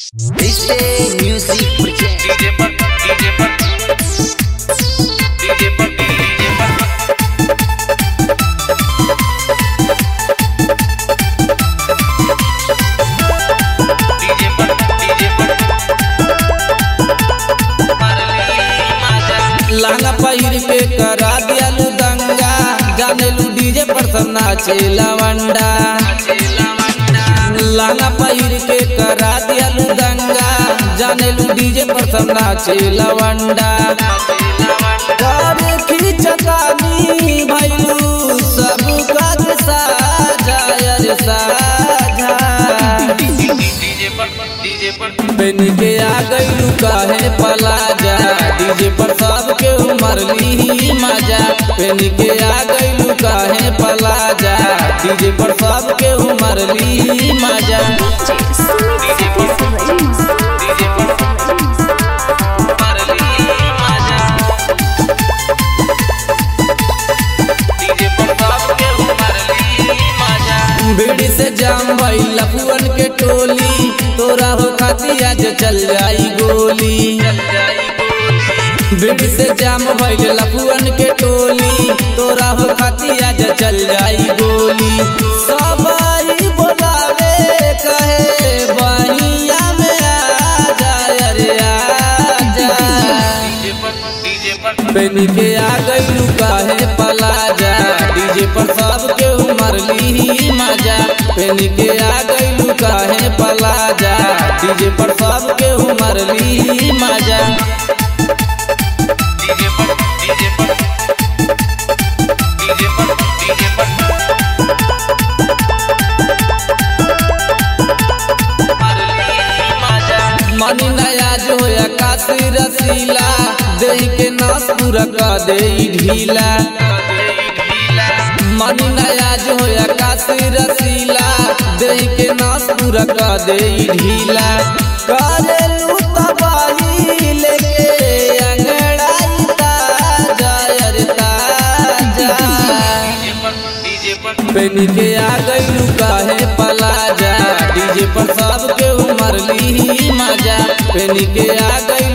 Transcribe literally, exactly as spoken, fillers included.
This music project. D J पर D J पर D J पर D J पर D J पर D J पर लांगा पहिर के करा दियालू दंगा जाने लू डीजे पर सब नाचे लवंडा। लांगा पहिर के करा दियालू दंगा जाने लू डीजे पर सब नाचे लवंडा। कर खींचतानी भैलू सब काज साजा यार साजा। डीजे पर डीजे पर पेन के आ गईलू काहे पलाजा डीजे पर सबके उमर ली मजा। पेन के आ गईलू काहे पलाजा डीजे पर सबके उमर ली मजा। डीजे पर डीजे पर मारली मजा डीजे पर सबके मारली मजा। भीड़ से जाम भई लफुअन के टोली तोरा हो खाती आज चल जाई गोली। भीड़ से जाम भई लफुअन के टोली तोरा हो खाती आज चल जाई गोली। सबाई बोलावे कहे बहिया में आ जा अरे आ जा। डीजे पर डीजे पर पेन के आ गईलू काहे पलाजा डीजे पर सबके उमर ली मजा। पेन के आ गईलू काहे पलाजा डीजे पर सबके उमर ली मजा। डीजे पर डीजे पर डीजे पर डीजे पर मारली मजा मनी नया जो काशी रसीला देह के नास पूरा का दे ढीला। मनी नया जो काशी रसीला देह के नास पूरा का दे ढीला। करेलू तबाही लेके अंगड़ाई ताजा अरे ताजा। डीजे पर डीजे पर पेन के आ गईलू काहे पलाजा डीजे पर सबके उमर ली मजा। पेन के आ गई